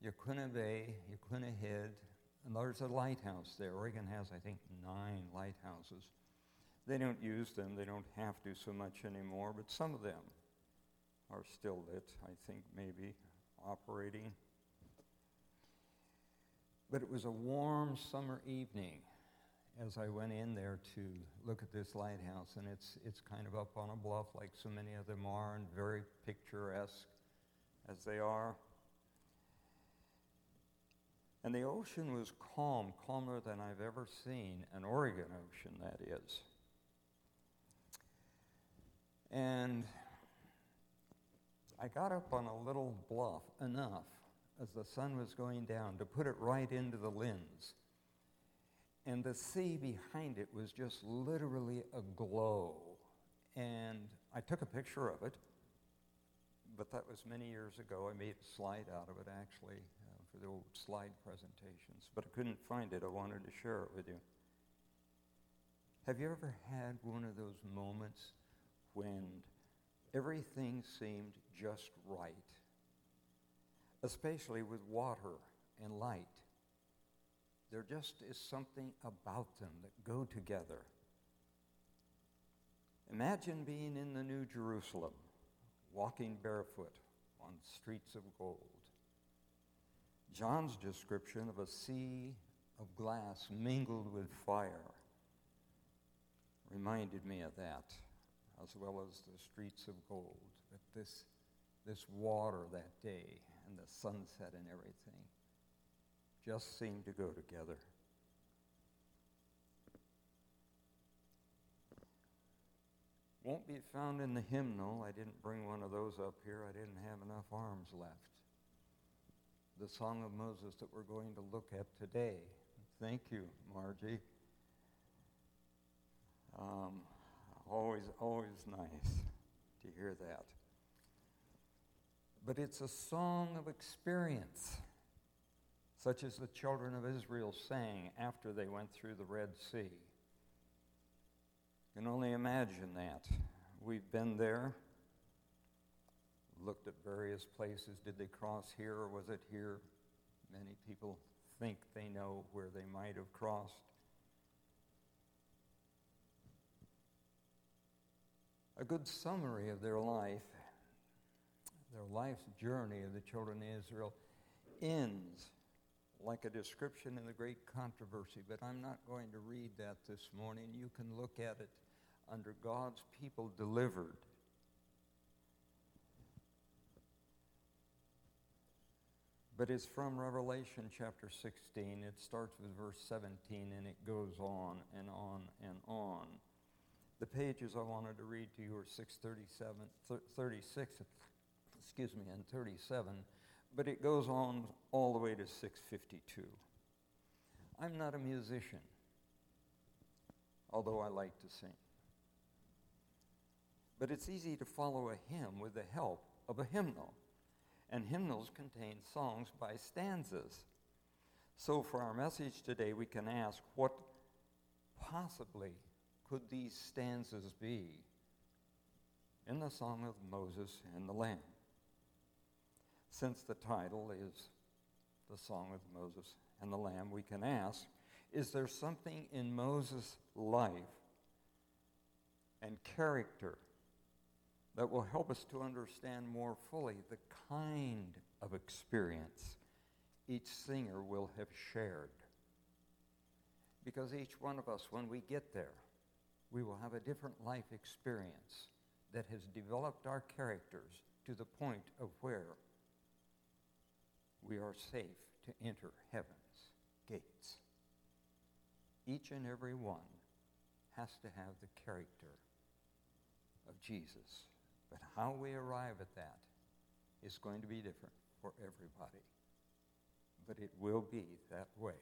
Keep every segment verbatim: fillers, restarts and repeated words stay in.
Yaquina Bay, Yaquina Head, and there's a lighthouse there. Oregon has, I think, nine lighthouses. They don't use them. They don't have to so much anymore, but some of them are still lit, I think, maybe operating. But it was a warm summer evening as I went in there to look at this lighthouse, and it's it's kind of up on a bluff like so many of them are, and very picturesque as they are. And the ocean was calm, calmer than I've ever seen, an Oregon ocean, that is. And I got up on a little bluff enough as the sun was going down to put it right into the lens. And the sea behind it was just literally aglow. And I took a picture of it, but that was many years ago. I made a slide out of it, actually, uh, for the old slide presentations. But I couldn't find it. I wanted to share it with you. Have you ever had one of those moments when everything seemed just right, especially with water and light? There just is something about them that go together. Imagine being in the New Jerusalem, walking barefoot on streets of gold. John's description of a sea of glass mingled with fire reminded me of that, as well as the streets of gold. But this, this water that day and the sunset and everything just seemed to go together. Won't be found in the hymnal. I didn't bring one of those up here. I didn't have enough arms left. The Song of Moses that we're going to look at today. Thank you, Margie. Um, always, always nice to hear that. But it's a song of experience, such as the children of Israel sang after they went through the Red Sea. You can only imagine that. We've been there, looked at various places. Did they cross here or was it here? Many people think they know where they might have crossed. A good summary of their life, their life's journey of the children of Israel, ends like a description in the Great Controversy, but I'm not going to read that this morning. You can look at it under God's people delivered. But it's from Revelation chapter sixteen. It starts with verse seventeen, and it goes on and on and on. The pages I wanted to read to you are six thirty-seven, thirty-six, excuse me, and thirty-seven. But it goes on all the way to six fifty-two. I'm not a musician, although I like to sing. But it's easy to follow a hymn with the help of a hymnal. And hymnals contain songs by stanzas. So for our message today, we can ask, what possibly could these stanzas be in the Song of Moses and the Lamb? Since the title is the Song of Moses and the Lamb, we can ask, is there something in Moses' life and character that will help us to understand more fully the kind of experience each singer will have shared? Because each one of us, when we get there, we will have a different life experience that has developed our characters to the point of where we are safe to enter heaven's gates. Each and every one has to have the character of Jesus. But how we arrive at that is going to be different for everybody. But it will be that way.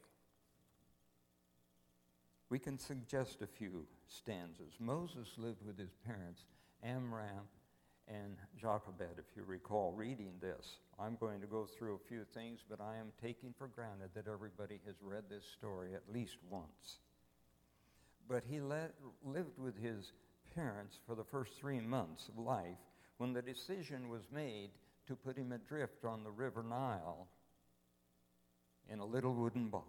We can suggest a few stanzas. Moses lived with his parents, Amram and Jochebed, if you recall reading this. I'm going to go through a few things, but I am taking for granted that everybody has read this story at least once. But he let, lived with his parents for the first three months of life when the decision was made to put him adrift on the river Nile in a little wooden box,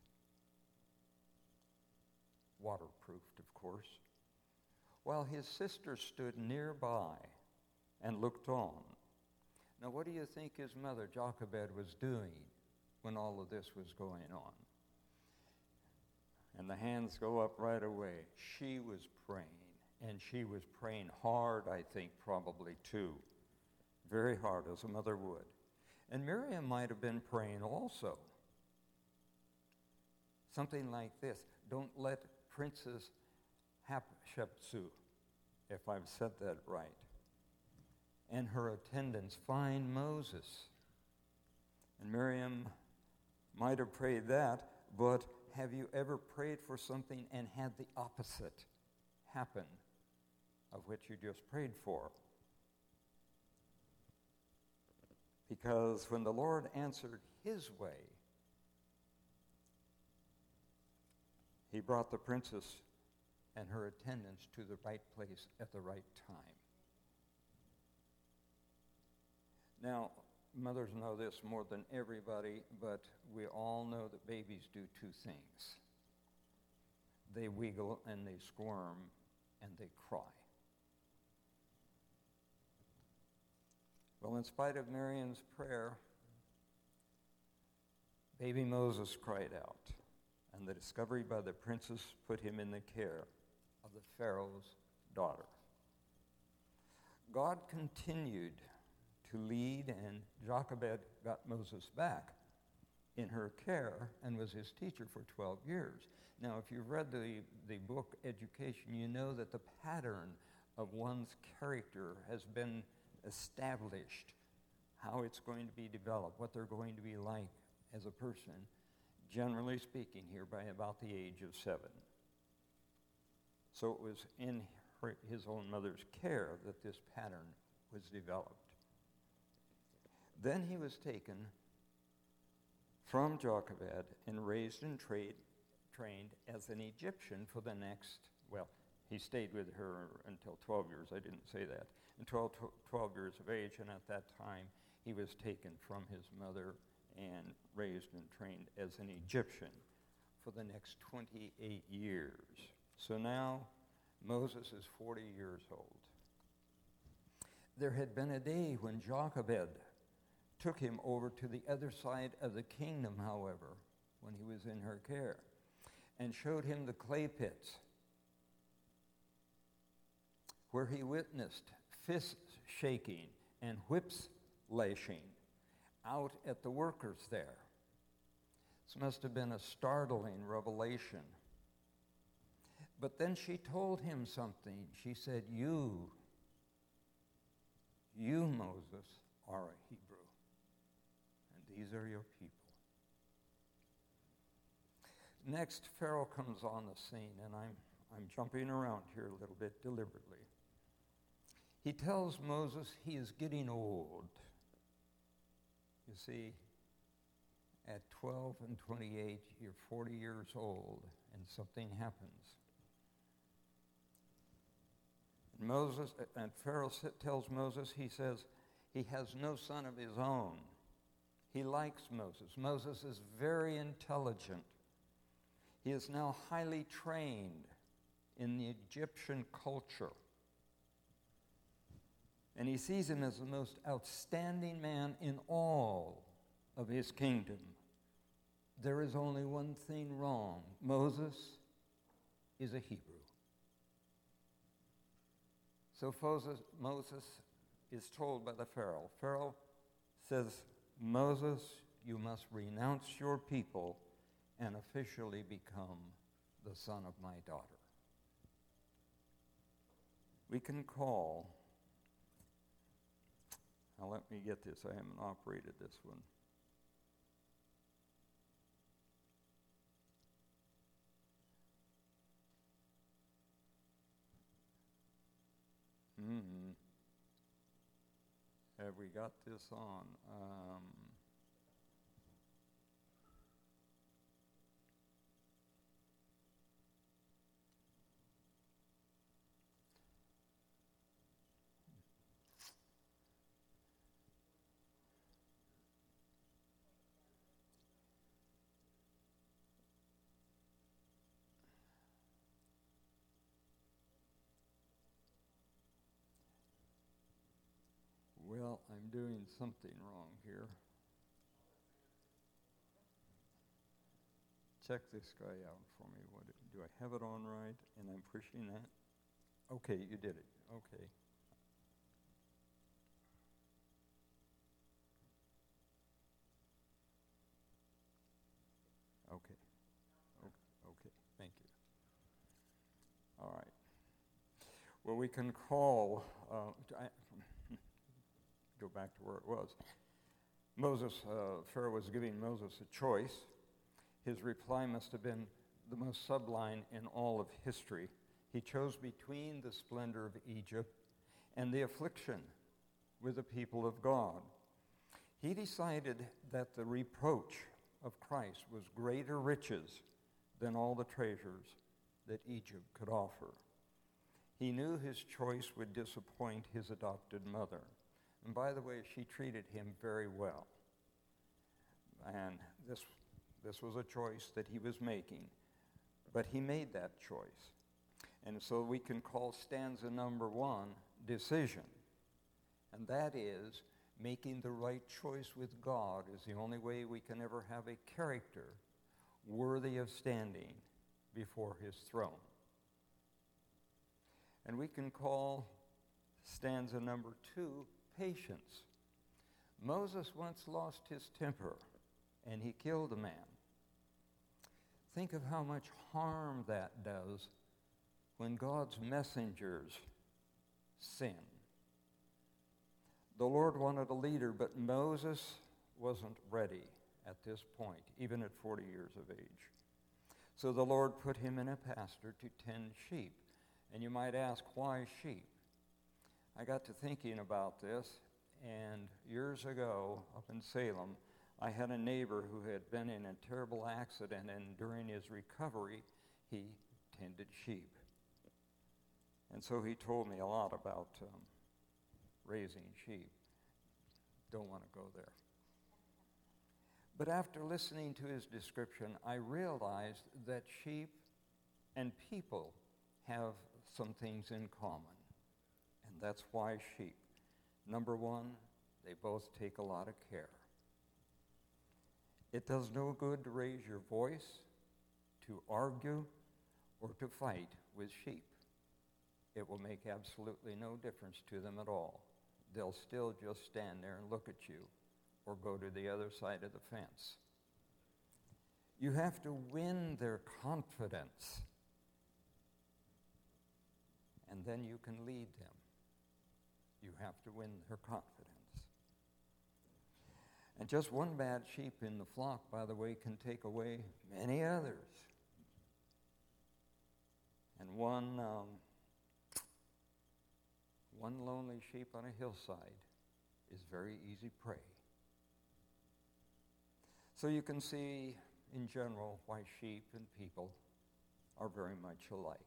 waterproofed, of course, while his sister stood nearby and looked on. Now, what do you think his mother, Jochebed, was doing when all of this was going on? And the hands go up right away. She was praying, and she was praying hard, I think, probably too. Very hard, as a mother would. And Miriam might have been praying also. Something like this: don't let Princess Hatshepsut, if I've said that right, and her attendants find Moses. And Miriam might have prayed that, but have you ever prayed for something and had the opposite happen of which you just prayed for? Because when the Lord answered his way, he brought the princess and her attendants to the right place at the right time. Now, mothers know this more than everybody, but we all know that babies do two things. They wiggle and they squirm and they cry. Well, in spite of Miriam's prayer, baby Moses cried out, and the discovery by the princess put him in the care of the Pharaoh's daughter. God continued to lead, and Jochebed got Moses back in her care and was his teacher for twelve years. Now, if you've read the, the book Education, you know that the pattern of one's character has been established, how it's going to be developed, what they're going to be like as a person, generally speaking here, by about the age of seven. So it was in her, his own mother's care that this pattern was developed. Then he was taken from Jochebed and raised and trade, trained as an Egyptian for the next, well, he stayed with her until twelve years, I didn't say that, until twelve years of age, and at that time he was taken from his mother and raised and trained as an Egyptian for the next twenty-eight years. So now Moses is forty years old. There had been a day when Jochebed took him over to the other side of the kingdom, however, when he was in her care, and showed him the clay pits, where he witnessed fists shaking and whips lashing out at the workers there. This must have been a startling revelation. But then she told him something. She said, you, you, Moses, are a Hebrew, and these are your people. Next, Pharaoh comes on the scene, and I'm, I'm jumping around here a little bit deliberately. He tells Moses he is getting old. You see, at twelve and twenty-eight, you're forty years old, and something happens. And Moses, and Pharaoh tells Moses, he says, he has no son of his own. He likes Moses. Moses is very intelligent. He is now highly trained in the Egyptian culture. And he sees him as the most outstanding man in all of his kingdom. There is only one thing wrong. Moses is a Hebrew. So Moses is told by the Pharaoh. Pharaoh says, Moses, you must renounce your people and officially become the son of my daughter. We can call, now let me get this, I haven't operated this one. Mm-hmm. Have we got this on? Um, I'm doing something wrong here. Check this guy out for me. What, do I have it on right? And I'm pushing that? Okay, you did it. Okay. Okay. Okay. Okay. Thank you. All right. Well, we can call, uh, I, go back to where it was. Moses, uh, Pharaoh was giving Moses a choice. His reply must have been the most sublime in all of history. He chose between the splendor of Egypt and the affliction with the people of God. He decided that the reproach of Christ was greater riches than all the treasures that Egypt could offer. He knew his choice would disappoint his adopted mother. And by the way, she treated him very well. And this, this was a choice that he was making. But he made that choice. And so we can call stanza number one, decision. And that is, making the right choice with God is the only way we can ever have a character worthy of standing before his throne. And we can call stanza number two, patience. Moses once lost his temper, and he killed a man. Think of how much harm that does when God's messengers sin. The Lord wanted a leader, but Moses wasn't ready at this point, even at forty years of age. So the Lord put him in a pasture to tend sheep. And you might ask, why sheep? I got to thinking about this, and years ago up in Salem, I had a neighbor who had been in a terrible accident, and during his recovery, he tended sheep. And so he told me a lot about um, raising sheep. Don't want to go there. But after listening to his description, I realized that sheep and people have some things in common, and that's why sheep. Number one, they both take a lot of care. It does no good to raise your voice, to argue, or to fight with sheep. It will make absolutely no difference to them at all. They'll still just stand there and look at you, or go to the other side of the fence. You have to win their confidence, and then you can lead them. You have to win their confidence. And just one bad sheep in the flock, by the way, can take away many others. And one, um, one lonely sheep on a hillside is very easy prey. So you can see, in general, why sheep and people are very much alike.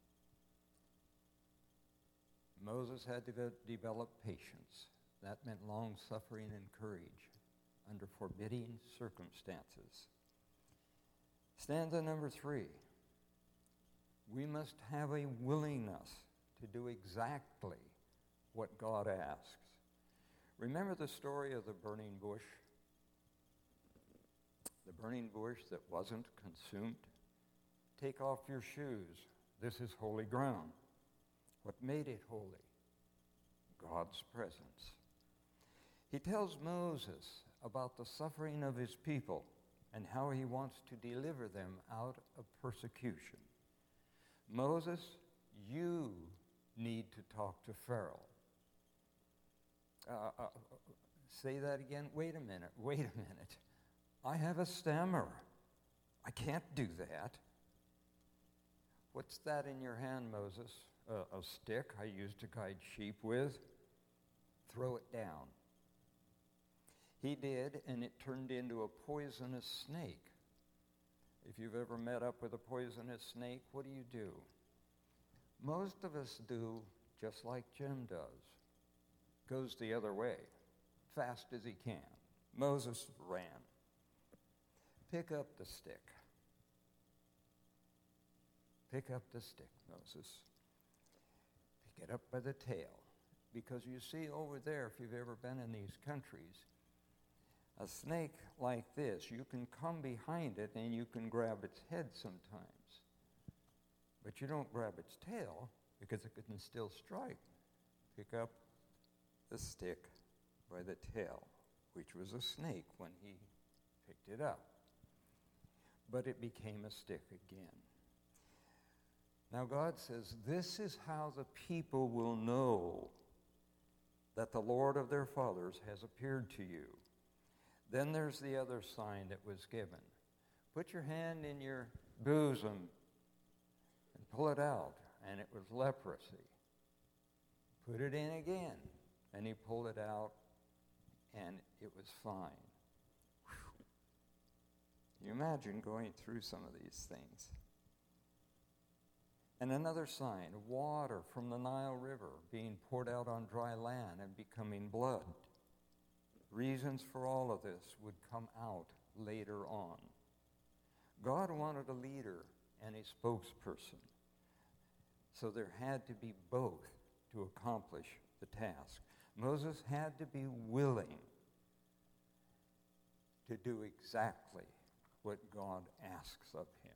Moses had to develop patience. That meant long suffering and courage under forbidding circumstances. Stanza number three. We must have a willingness to do exactly what God asks. Remember the story of the burning bush? The burning bush that wasn't consumed? Take off your shoes. This is holy ground. What made it holy? God's presence. He tells Moses about the suffering of his people and how he wants to deliver them out of persecution. Moses, you need to talk to Pharaoh. Uh, uh, say that again? Wait a minute, wait a minute. I have a stammer. I can't do that. What's that in your hand, Moses? Uh, a stick I used to guide sheep with? Throw it down. He did, and it turned into a poisonous snake. If you've ever met up with a poisonous snake, what do you do? Most of us do just like Jim does. Goes the other way, fast as he can. Moses ran. Pick up the stick. Pick up the stick, Moses. Pick it up by the tail. Because you see over there, if you've ever been in these countries, a snake like this, you can come behind it and you can grab its head sometimes. But you don't grab its tail because it can still strike. Pick up the stick by the tail, which was a snake when he picked it up. But it became a stick again. Now God says, this is how the people will know that the Lord of their fathers has appeared to you. Then there's the other sign that was given. Put your hand in your bosom and pull it out, and it was leprosy. Put it in again, and he pulled it out, and it was fine. Whew. You imagine going through some of these things. And another sign, water from the Nile River being poured out on dry land and becoming blood. Reasons for all of this would come out later on. God wanted a leader and a spokesperson. So there had to be both to accomplish the task. Moses had to be willing to do exactly what God asks of him.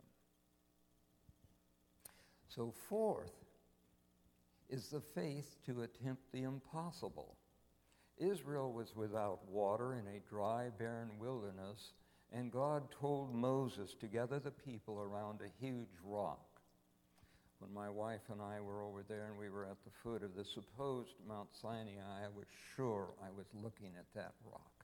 So fourth is the faith to attempt the impossible. Israel was without water in a dry, barren wilderness, and God told Moses to gather the people around a huge rock. When my wife and I were over there and we were at the foot of the supposed Mount Sinai, I was sure I was looking at that rock.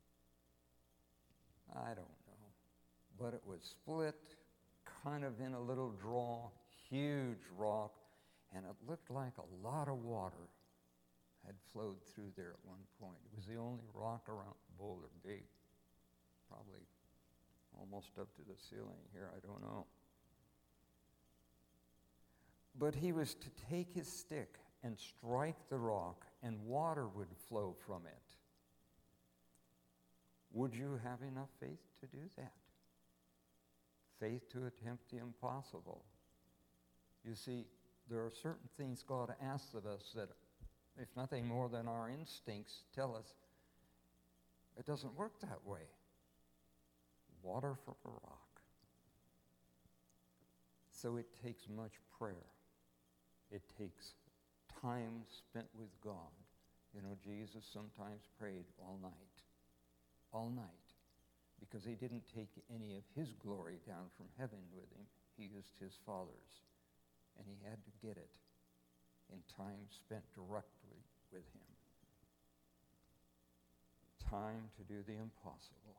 I don't know, but it was split, kind of in a little draw, huge rock, and it looked like a lot of water had flowed through there at one point. It was the only rock around Boulder, big, probably almost up to the ceiling here, I don't know. But he was to take his stick and strike the rock, and water would flow from it. Would you have enough faith to do that? Faith to attempt the impossible. You see, there are certain things God asks of us that, if nothing more than our instincts tell us, it doesn't work that way. Water from a rock. So it takes much prayer. It takes time spent with God. You know, Jesus sometimes prayed all night. All night. Because he didn't take any of his glory down from heaven with him. He used his Father's. And he had to get it in time spent directly with him. Time to do the impossible.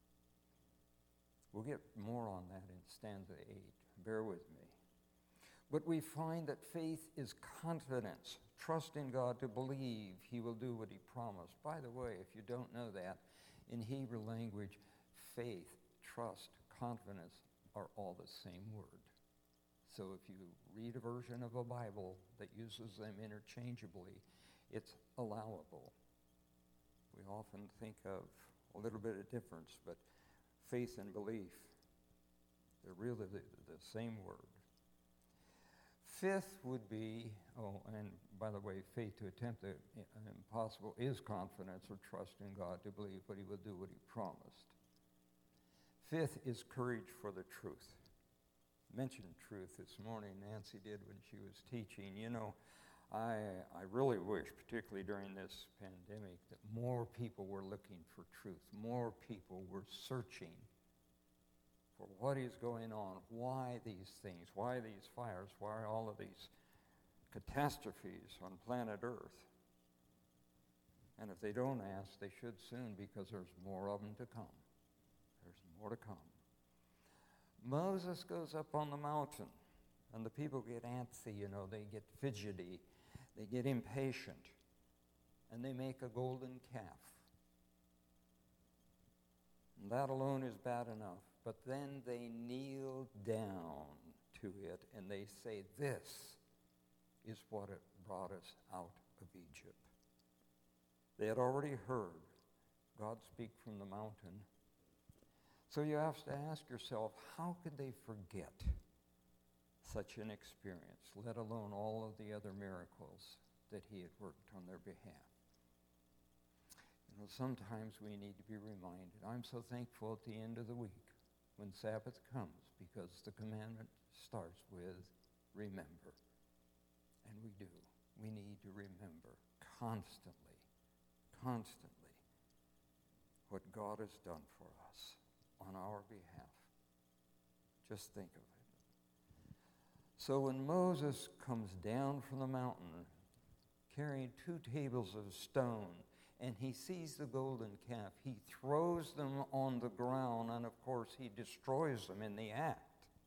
We'll get more on that in stanza eight. Bear with me. But we find that faith is confidence, trust in God to believe he will do what he promised. By the way, if you don't know that, in Hebrew language, faith, trust, confidence are all the same word. So if you read a version of a Bible that uses them interchangeably, it's allowable. We often think of a little bit of difference, but faith and belief, they're really the, the same word. Fifth would be, oh, and by the way, faith to attempt the impossible is confidence or trust in God to believe what he will do what he promised. Fifth is courage for the truth. Mentioned truth this morning, Nancy did when she was teaching. You know, I I really wish, particularly during this pandemic, that more people were looking for truth. More people were searching for what is going on, why these things, why these fires, why all of these catastrophes on planet Earth. And if they don't ask, they should soon, because there's more of them to come. There's more to come. Moses goes up on the mountain, and the people get antsy, you know, they get fidgety, they get impatient, and they make a golden calf. And that alone is bad enough. But then they kneel down to it, and they say, this is what it brought us out of Egypt. They had already heard God speak from the mountain. So you have to ask yourself, how could they forget such an experience, let alone all of the other miracles that he had worked on their behalf. You know, sometimes we need to be reminded. I'm so thankful at the end of the week when Sabbath comes, because the commandment starts with remember. And we do. We need to remember constantly, constantly what God has done for us on our behalf. Just think of it. So when Moses comes down from the mountain carrying two tables of stone, and he sees the golden calf, he throws them on the ground, and of course he destroys them in the act.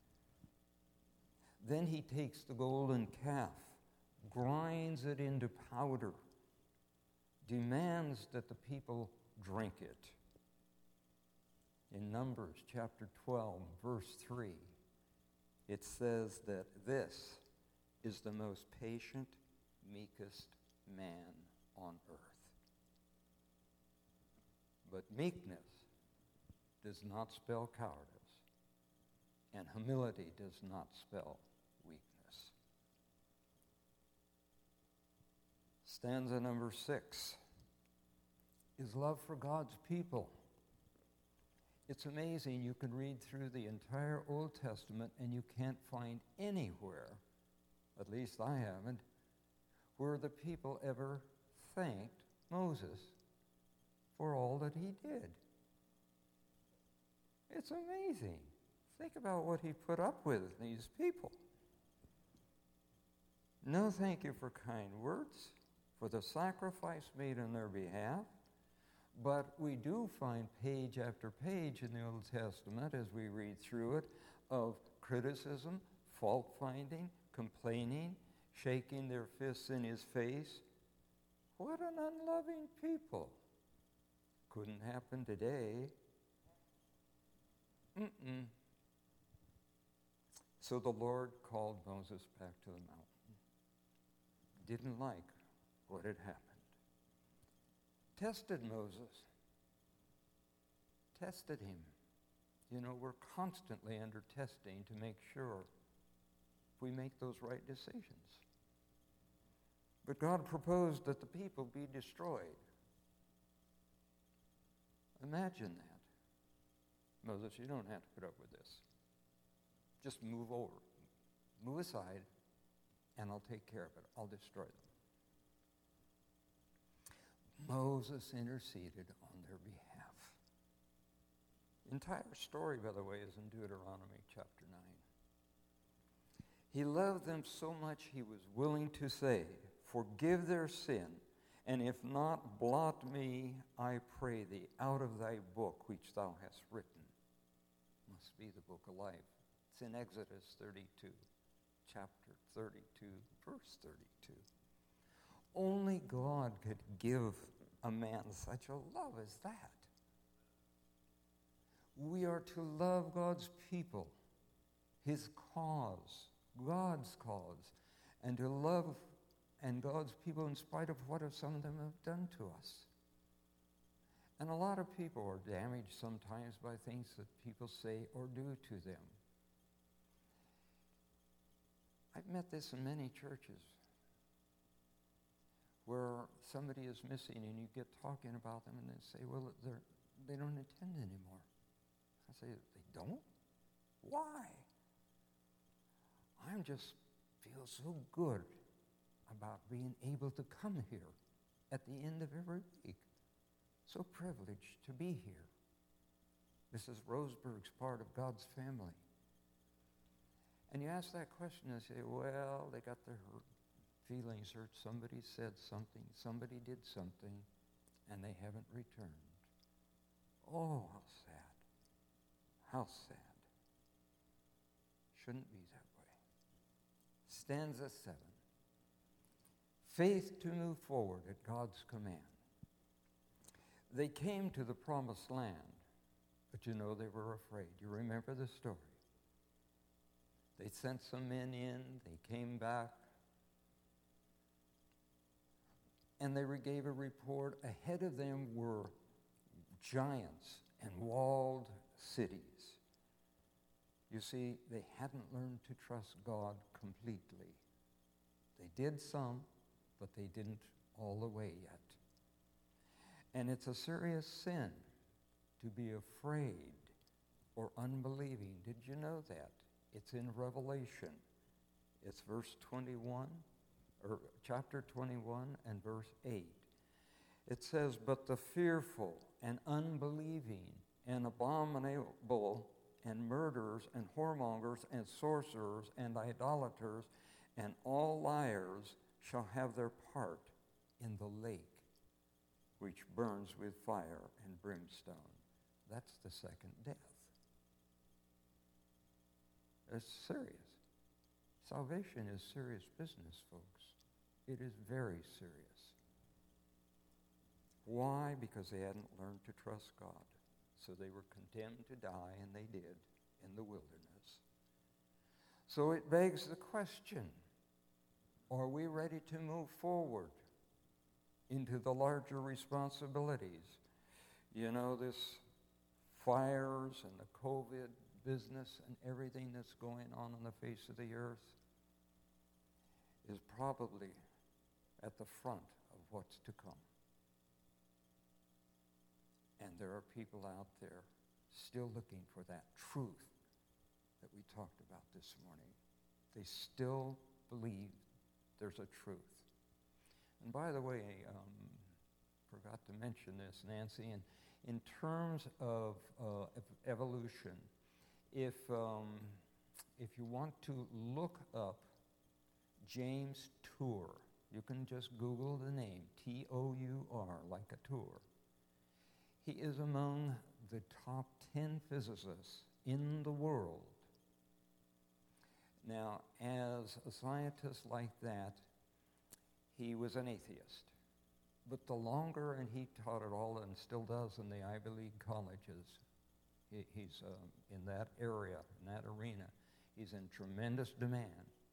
Then he takes the golden calf, grinds it into powder, demands that the people drink it. In Numbers chapter twelve, verse three, it says that this is the most patient, meekest man on earth. But meekness does not spell cowardice, and humility does not spell weakness. Stanza number six is love for God's people. It's amazing. You can read through the entire Old Testament and you can't find anywhere, at least I haven't, where the people ever thanked Moses for all that he did. It's amazing. Think about what he put up with, these people. No thank you for kind words, for the sacrifice made on their behalf. But we do find page after page in the Old Testament, as we read through it, of criticism, fault-finding, complaining, shaking their fists in his face. What an unloving people. Couldn't happen today. Mm-mm. So the Lord called Moses back to the mountain. Didn't like what had happened. Tested Moses. Tested him. You know, we're constantly under testing to make sure we make those right decisions. But God proposed that the people be destroyed. Imagine that. Moses, you don't have to put up with this. Just move over. Move aside, and I'll take care of it. I'll destroy them. Moses interceded on their behalf. The entire story, by the way, is in Deuteronomy chapter nine. He loved them so much he was willing to say, forgive their sin, and if not, blot me, I pray thee, out of thy book which thou hast written. Must be the book of life. It's in Exodus thirty-two, chapter thirty-two, verse thirty-two. Only God could give a man such a love as that. We are to love God's people, his cause, God's cause, and to love and God's people in spite of what some of them have done to us. And a lot of people are damaged sometimes by things that people say or do to them. I've met this in many churches where somebody is missing and you get talking about them and they say, well, they're, they don't attend anymore. I say, they don't? Why? I just feel so good about being able to come here at the end of every week. So privileged to be here. Missus Roseberg's part of God's family. And you ask that question and say, well, they got their hurt, feelings hurt. Somebody said something. Somebody did something. And they haven't returned. Oh, how sad. How sad. Shouldn't be that way. Stanza seven. Faith to move forward at God's command. They came to the promised land, but you know they were afraid. You remember the story. They sent some men in, they came back, and they gave a report. Ahead of them were giants and walled cities. You see, they hadn't learned to trust God completely. They did some, but they didn't all the way yet. And it's a serious sin to be afraid or unbelieving. Did you know that? It's in Revelation. It's verse twenty-one, or chapter twenty-one and verse eight. It says, "But the fearful and unbelieving and abominable and murderers and whoremongers and sorcerers and idolaters and all liars shall have their part in the lake, which burns with fire and brimstone." That's the second death. It's serious. Salvation is serious business, folks. It is very serious. Why? Because they hadn't learned to trust God. So they were condemned to die, and they did, in the wilderness. So it begs the question, are we ready to move forward into the larger responsibilities? You know, this fires and the COVID business and everything that's going on on the face of the earth is probably at the front of what's to come. And there are people out there still looking for that truth that we talked about this morning. They still believe there's a truth. And by the way, um, forgot to mention this, Nancy, in, in terms of uh, evolution, if, um, if you want to look up James Tour, you can just Google the name, T O U R, like a tour. He is among the top ten physicists in the world. Now, as a scientist like that, he was an atheist. But the longer, and he taught it all and still does in the Ivy League colleges, he, he's um, in that area, in that arena. He's in tremendous demand.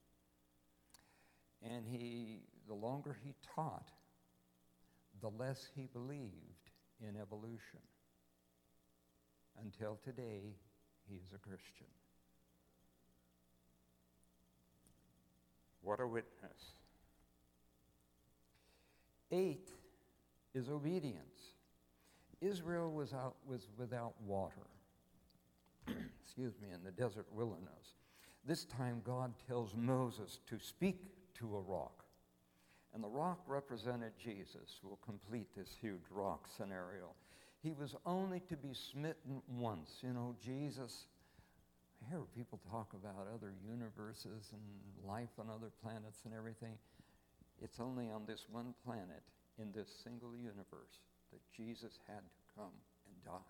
And he, the longer he taught, the less he believed in evolution. Until today, he is a Christian. What a witness. Eight is obedience. Israel was out was without water. Excuse me, in the desert wilderness. This time God tells Moses to speak to a rock. And the rock represented Jesus, who will complete this huge rock scenario. He was only to be smitten once. You know, Jesus, I hear people talk about other universes and life on other planets and everything. It's only on this one planet, in this single universe, that Jesus had to come and die.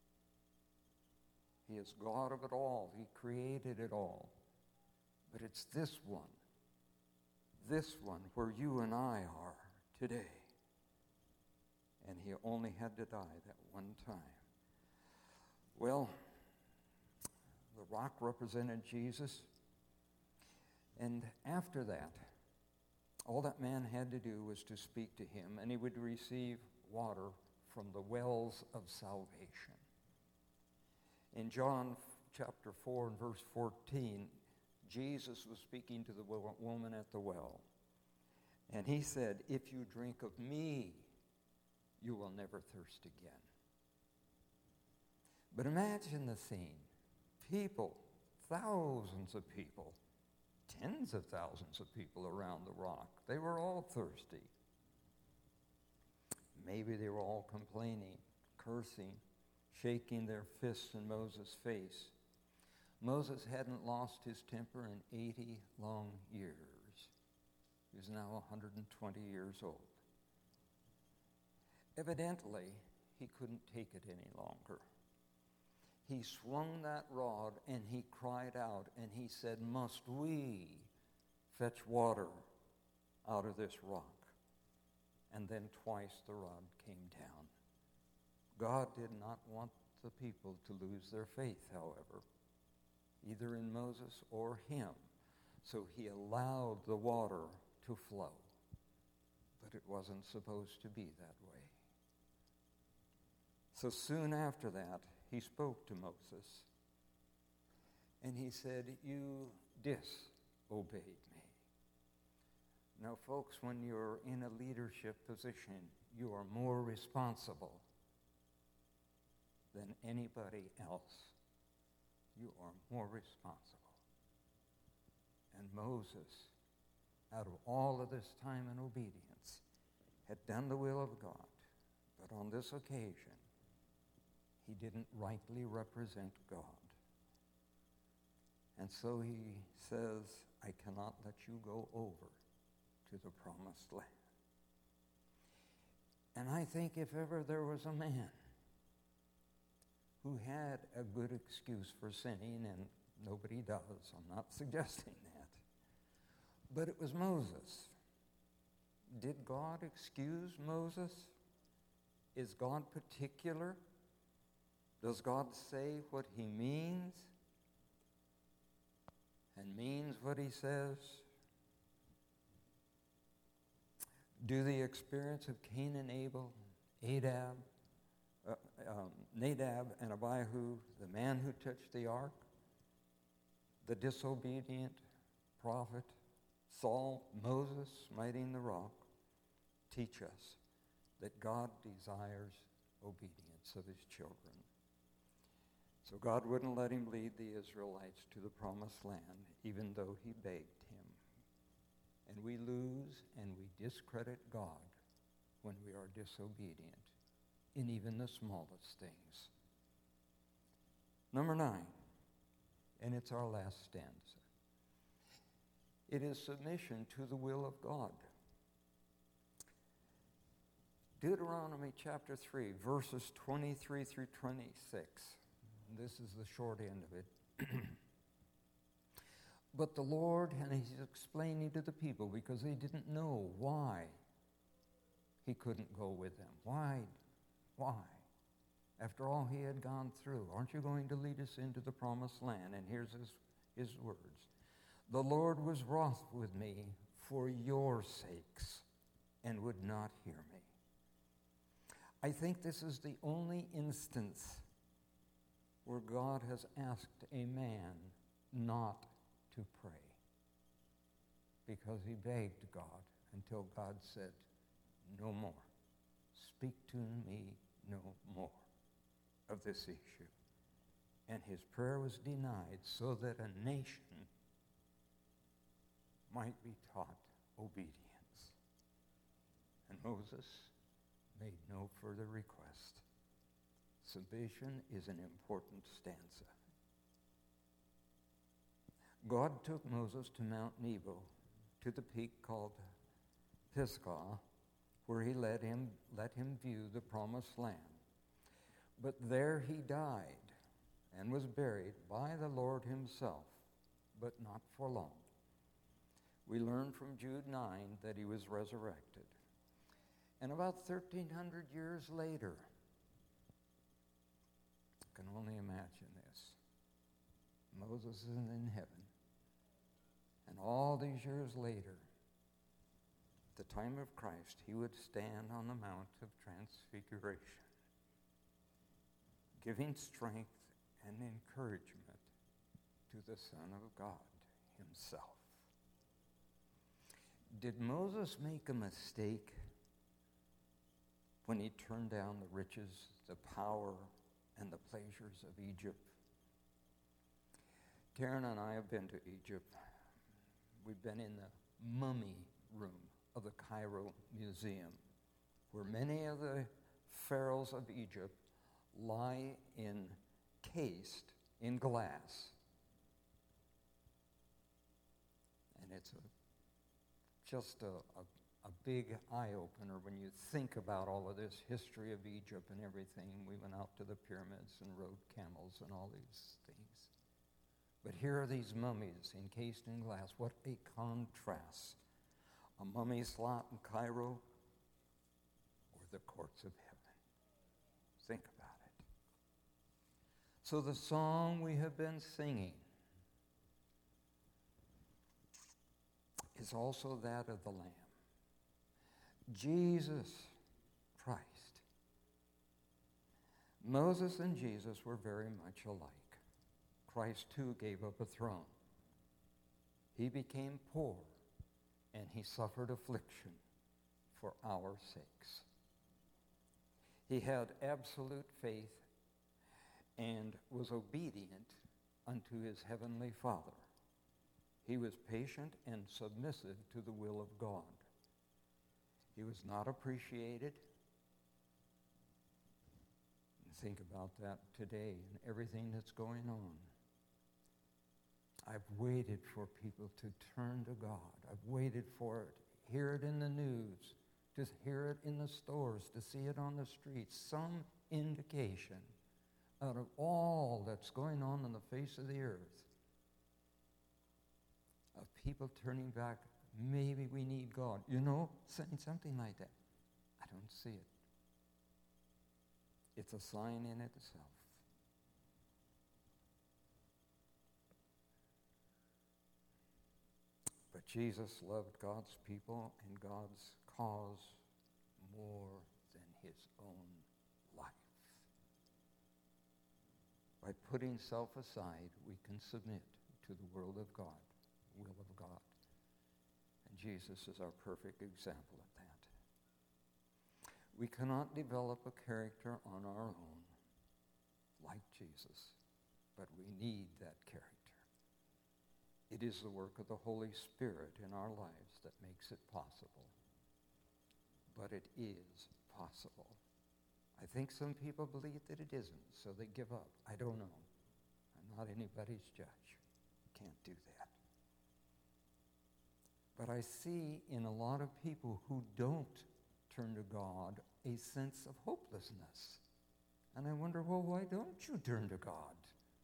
He is God of it all. He created it all. But it's this one, this one where you and I are today. And he only had to die that one time. Well, the rock represented Jesus. And after that, all that man had to do was to speak to him, and he would receive water from the wells of salvation. In John chapter four and verse fourteen, Jesus was speaking to the woman at the well. And he said, "If you drink of me, you will never thirst again." But imagine the scene. People, thousands of people, tens of thousands of people around the rock. They were all thirsty. Maybe they were all complaining, cursing, shaking their fists in Moses' face. Moses hadn't lost his temper in eighty long years. He was now one hundred twenty years old. Evidently, he couldn't take it any longer. He swung that rod and he cried out and he said, "Must we fetch water out of this rock?" And then twice the rod came down. God did not want the people to lose their faith, however, either in Moses or him. So he allowed the water to flow. But it wasn't supposed to be that way. So soon after that, he spoke to Moses. And he said, "You disobeyed me." Now, folks, when you're in a leadership position, you are more responsible than anybody else. You are more responsible. And Moses, out of all of this time and obedience, had done the will of God. But on this occasion, he didn't rightly represent God. And so he says, I cannot let you go over to the promised land. And I think if ever there was a man who had a good excuse for sinning, and nobody does, I'm not suggesting that, but it was Moses. Did God excuse Moses? Is God particular? Does God say what he means and means what he says? Do the experience of Cain and Abel, Adab, uh, um, Nadab and Abihu, the man who touched the ark, the disobedient prophet, Saul, Moses smiting the rock, teach us that God desires obedience of his children. So God wouldn't let him lead the Israelites to the promised land, even though he begged him. And we lose and we discredit God when we are disobedient in even the smallest things. Number nine, and it's our last stanza. It is submission to the will of God. Deuteronomy chapter three, verses twenty-three through twenty-six. This is the short end of it. But the Lord, and he's explaining to the people because they didn't know why he couldn't go with them. Why? Why? After all he had gone through, aren't you going to lead us into the promised land? And here's his, his words. The Lord was wroth with me for your sakes and would not hear me. I think this is the only instance where God has asked a man not to pray, because he begged God until God said, no more. Speak to me no more of this issue. And his prayer was denied so that a nation might be taught obedience. And Moses made no further request. Submission is an important stanza. God took Moses to Mount Nebo, to the peak called Pisgah, where he let him, let him view the promised land. But there he died and was buried by the Lord himself, but not for long. We learn from Jude nine that he was resurrected. And about thirteen hundred years later, I can only imagine this, Moses is in heaven. And all these years later, at the time of Christ, he would stand on the Mount of Transfiguration, giving strength and encouragement to the Son of God himself. Did Moses make a mistake when he turned down the riches, the power, and the pleasures of Egypt? Karen and I have been to Egypt. We've been in the mummy room of the Cairo Museum, where many of the pharaohs of Egypt lie encased in glass. And it's a, just a, a, a big eye-opener when you think about all of this history of Egypt and everything. We went out to the pyramids and rode camels and all these things. But here are these mummies encased in glass. What a contrast. A mummy slot in Cairo or the courts of heaven. Think about it. So the song we have been singing is also that of the Lamb. Jesus Christ. Moses and Jesus were very much alike. Christ too gave up a throne. He became poor and he suffered affliction for our sakes. He had absolute faith and was obedient unto his heavenly Father. He was patient and submissive to the will of God. He was not appreciated. Think about that today and everything that's going on. I've waited for people to turn to God. I've waited for it, hear it in the news, to hear it in the stores, to see it on the streets, some indication out of all that's going on on the face of the earth of people turning back. Maybe we need God. You know, saying something like that. I don't see it. It's a sign in itself. But Jesus loved God's people and God's cause more than his own life. By putting self aside, we can submit to the will of God, will of God. And Jesus is our perfect example of that. We cannot develop a character on our own like Jesus, but we need that character. It is the work of the Holy Spirit in our lives that makes it possible. But it is possible. I think some people believe that it isn't, so they give up. I don't know. I'm not anybody's judge. Can't do that. But I see in a lot of people who don't turn to God a sense of hopelessness. And I wonder, well, why don't you turn to God?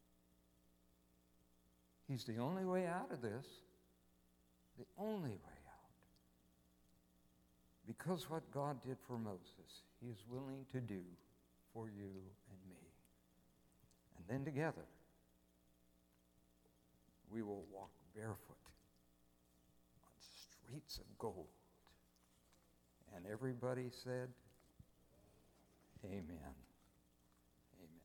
He's the only way out of this. The only way out. Because what God did for Moses, he is willing to do for you and me. And then together, we will walk barefoot on streets of gold. And everybody said, Amen. Amen.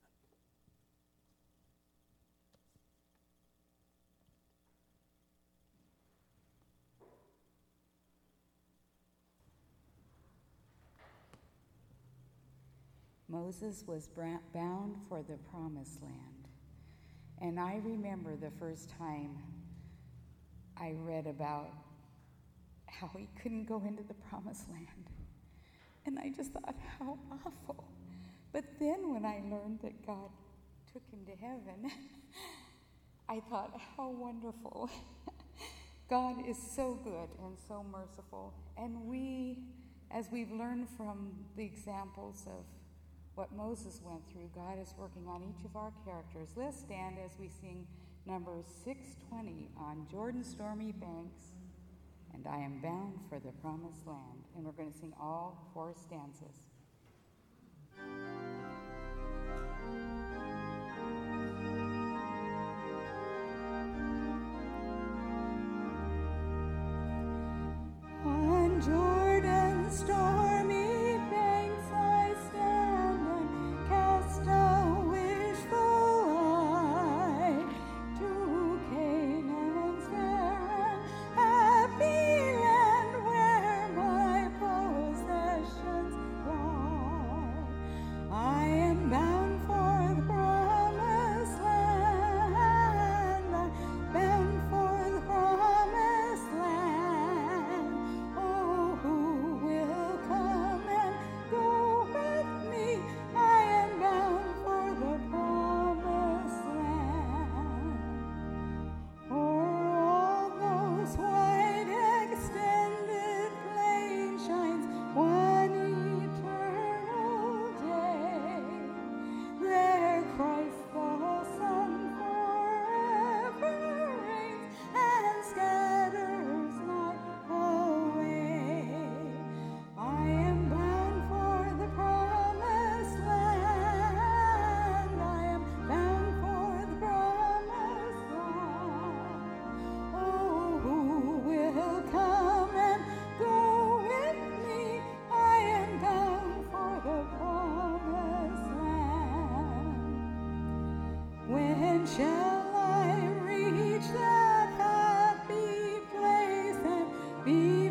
Moses was bound for the promised land. And I remember the first time I read about how he couldn't go into the promised land. And I just thought, how awful. But then when I learned that God took him to heaven, I thought, how wonderful. God is so good and so merciful. And we, as we've learned from the examples of what Moses went through, God is working on each of our characters. Let's stand as we sing number six twenty, On Jordan's Stormy Banks, and I am bound for the promised land. And we're going to sing all four stanzas. On Jordan's stormy banks I stand and cast a wishful eye to Canaan's fair and happy land where my possessions lie. I am bound for the promised land. I'm bound for the promised land. Oh, who will come and go with me? I am bound for the promised land. O'er all those white extended plains shines one eternal day. There Christ the Son forever reigns and scatters night away. I am bound for the promised land. I am bound for the promised land. Oh, who will come and go with me? I am bound for the promised land. When shall I reach that happy place and be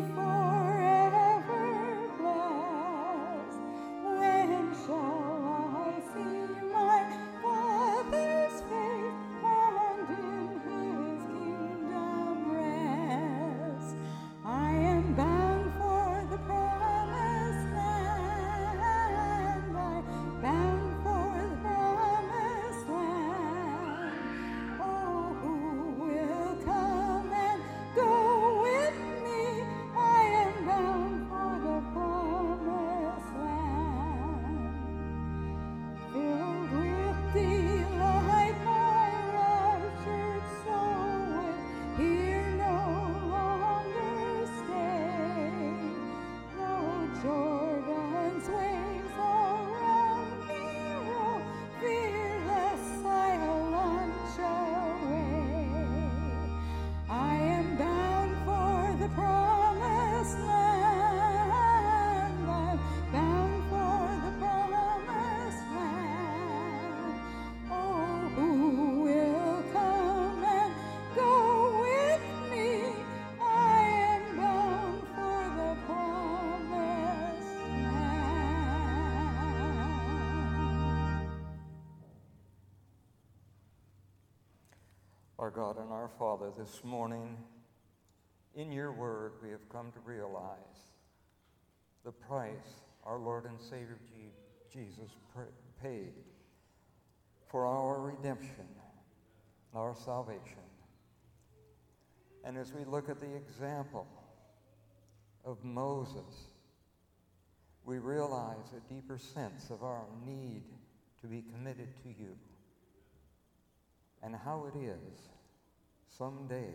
Our God and our Father, this morning, in your word, we have come to realize the price our Lord and Savior Jesus paid for our redemption, our salvation. And as we look at the example of Moses, we realize a deeper sense of our need to be committed to you, and how it is someday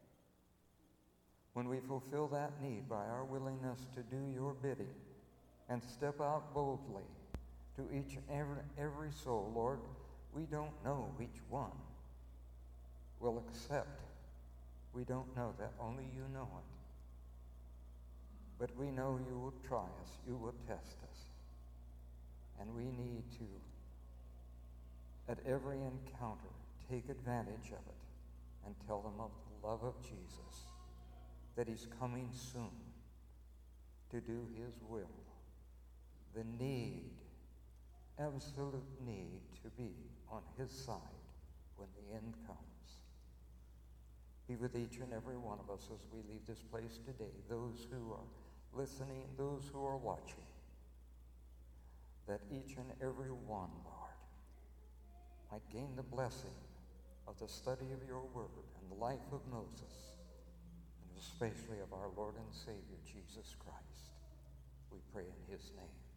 when we fulfill that need by our willingness to do your bidding and step out boldly to each and every, every soul. Lord, we don't know which one will accept. We don't know that. Only you know it. But we know you will try us. You will test us. And we need to, at every encounter, take advantage of it and tell them of the love of Jesus, that he's coming soon to do his will. The need, absolute need to be on his side when the end comes. Be with each and every one of us as we leave this place today, those who are listening, those who are watching, that each and every one, Lord, might gain the blessing of the study of your word and the life of Moses, and especially of our Lord and Savior, Jesus Christ. We pray in his name.